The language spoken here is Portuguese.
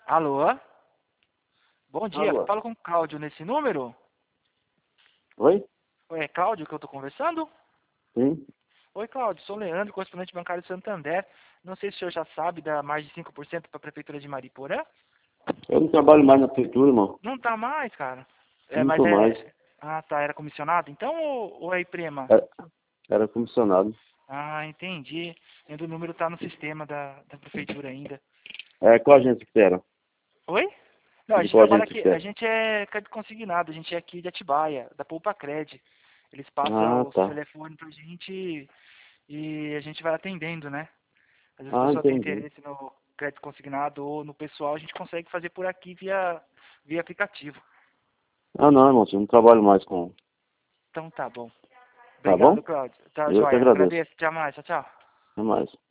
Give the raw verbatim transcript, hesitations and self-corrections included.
Alô? Bom dia, Alô? falo com o Cláudio nesse número? Oi? Oi, é Cláudio que eu tô conversando? Sim? Oi, Cláudio, sou Leandro, correspondente bancário de Santander. Não sei se o senhor já sabe da margem de cinco por cento para a Prefeitura de Mariporã. Eu não trabalho mais na prefeitura, irmão. Não tá mais, cara. É, Não mas tô mais. é... Ah, tá, era comissionado então ou, ou é prima? Era, era comissionado. Ah, entendi. Ainda o número tá no sistema da, da Prefeitura ainda. É, qual agência que você era? Oi? Não, a De gente qual trabalha agência que aqui, você a era? gente é crédito consignado, a gente é aqui de Atibaia, da Poupa Cred. Eles passam Ah, o seu tá. telefone pra gente e a gente vai atendendo, né? Às vezes a Ah, pessoa tem entendi. interesse no crédito consignado ou no pessoal, a gente consegue fazer por aqui via, via aplicativo. Ah, não, irmão, eu não trabalho mais com... Então tá bom. Tá Obrigado, bom? Cláudio. Tá, Eu que joia. agradeço. Agradeço. Até mais. Tchau, tchau. Até mais.